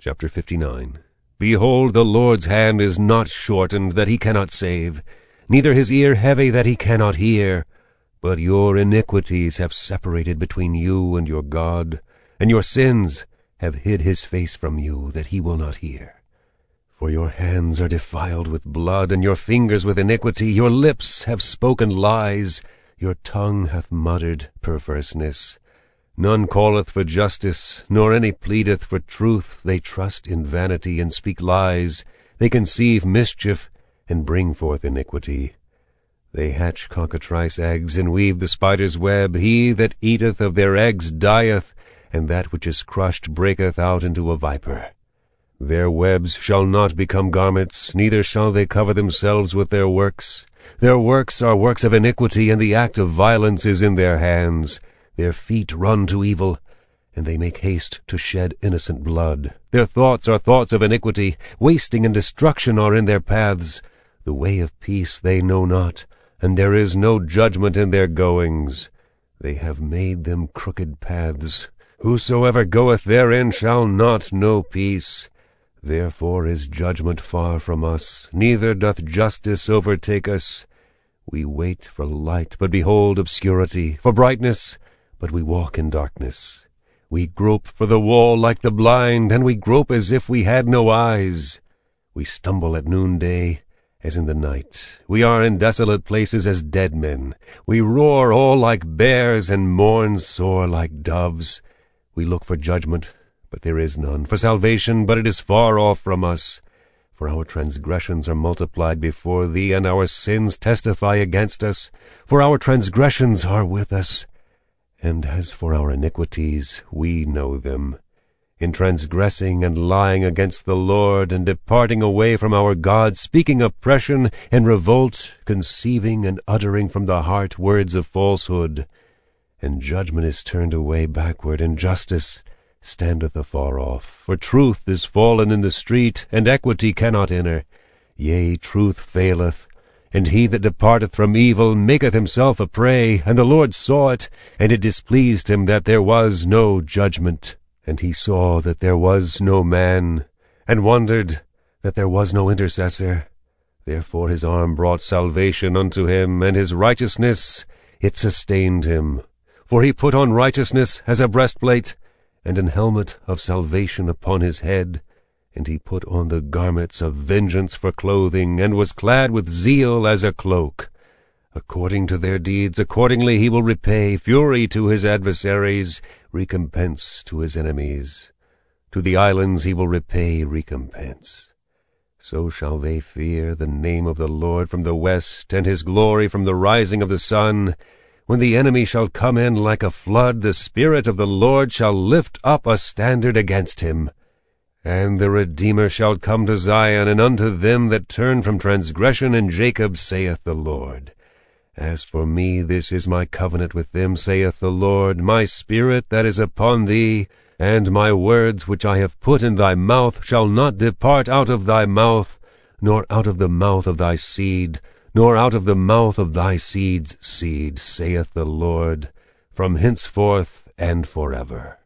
Chapter 59. Behold, the Lord's hand is not shortened, that he cannot save, neither his ear heavy, that he cannot hear. But your iniquities have separated between you and your God, and your sins have hid his face from you, that he will not hear. For your hands are defiled with blood, and your fingers with iniquity. Your lips have spoken lies, your tongue hath muttered perverseness. None calleth for justice, nor any pleadeth for truth. They trust in vanity, and speak lies. They conceive mischief, and bring forth iniquity. They hatch cockatrice eggs, and weave the spider's web. He that eateth of their eggs dieth, and that which is crushed breaketh out into a viper. Their webs shall not become garments, neither shall they cover themselves with their works. Their works are works of iniquity, and the act of violence is in their hands. Their feet run to evil, and they make haste to shed innocent blood. Their thoughts are thoughts of iniquity. Wasting and destruction are in their paths. The way of peace they know not, and there is no judgment in their goings. They have made them crooked paths. Whosoever goeth therein shall not know peace. Therefore is judgment far from us, neither doth justice overtake us. We wait for light, but behold obscurity, for brightness, but we walk in darkness. We grope for the wall like the blind, and we grope as if we had no eyes. We stumble at noonday, as in the night. We are in desolate places as dead men. We roar all like bears, and mourn sore like doves. We look for judgment, but there is none, for salvation, but it is far off from us. For our transgressions are multiplied before thee, and our sins testify against us. For our transgressions are with us, and as for our iniquities, we know them. In transgressing and lying against the Lord, and departing away from our God, speaking oppression and revolt, conceiving and uttering from the heart words of falsehood. And judgment is turned away backward, and justice standeth afar off. For truth is fallen in the street, and equity cannot enter. Yea, truth faileth, and he that departeth from evil maketh himself a prey. And the Lord saw it, and it displeased him that there was no judgment. And he saw that there was no man, and wondered that there was no intercessor. Therefore his arm brought salvation unto him, and his righteousness it sustained him. For he put on righteousness as a breastplate, and an helmet of salvation upon his head. And he put on the garments of vengeance for clothing, and was clad with zeal as a cloak. According to their deeds, accordingly he will repay, fury to his adversaries, recompense to his enemies. To the islands he will repay recompense. So shall they fear the name of the Lord from the west, and his glory from the rising of the sun. When the enemy shall come in like a flood, the Spirit of the Lord shall lift up a standard against him. And the Redeemer shall come to Zion, and unto them that turn from transgression in Jacob, saith the Lord. As for me, this is my covenant with them, saith the Lord, my Spirit that is upon thee, and my words which I have put in thy mouth shall not depart out of thy mouth, nor out of the mouth of thy seed, nor out of the mouth of thy seed's seed, saith the Lord, from henceforth and forever.